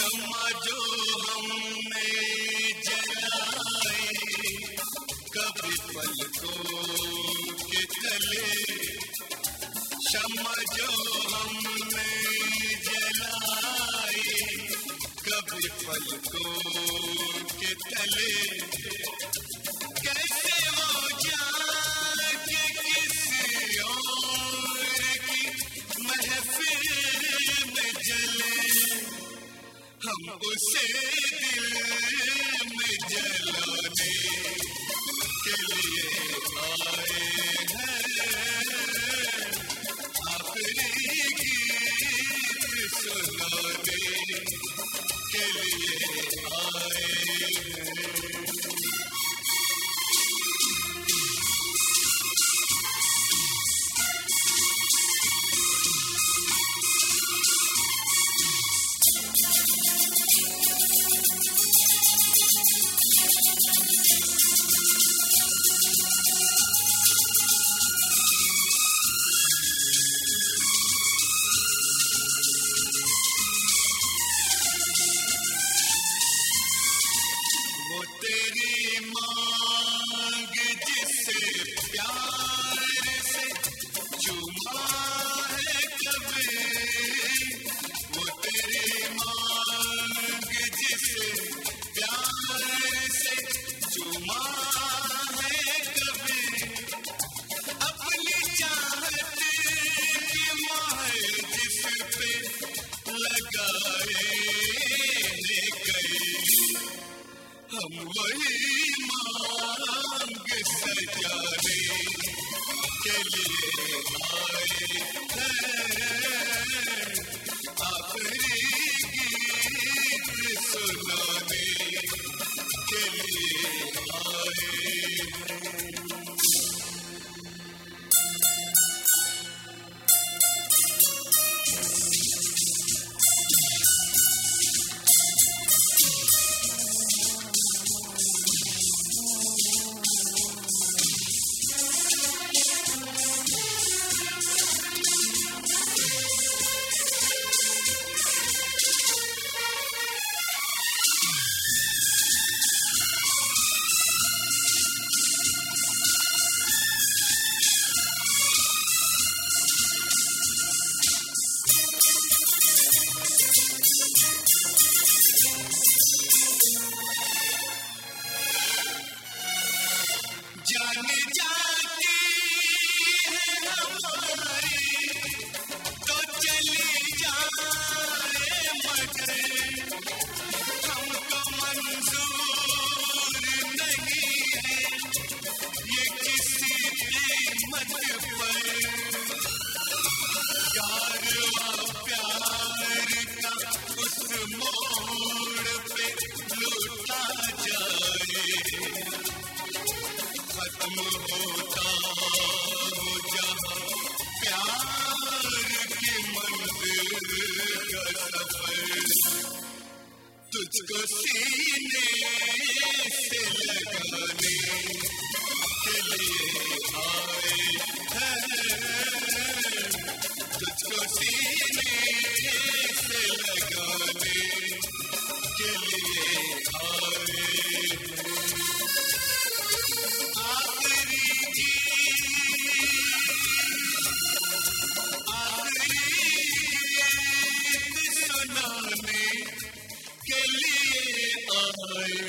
शम्मा जो हमने जलाए कभी पलकों के तले, शम्मा जो हमने जलाए कभी पलकों के तले, कैसे वो जाके किसी और की महफिल में जले, हम उसे दिल में जलाने के लिए आए हैं, आखिरी गीत सुनाने के लिए आए हैं। वो तेरी मांग जिसे प्यार से चूमा है कभी, वो तेरी मांग जिसे प्यार से चूमा है कभी, अपनी चाहत की मार जिस पे लगाए ने कई, हम वही मांग सजाने के लिए आए हैं, आखिरी गीत सुनाने के लिए आए हैं। जाने जाती है हमारी तो चली जाए, मगर हमको मंजूर नहीं है ये किसी कीमत पर, कारवां प्यार का उस मोड़ पे लूटा जाए, खत्म होता हो जहाँ प्यार की मंजिल का सफर, तुझको सीने से लगाने के लिए आए हैं, तुझको सीने से लगाने के लिए आए हैं। आखिरी गीत सुनाने के लिए आए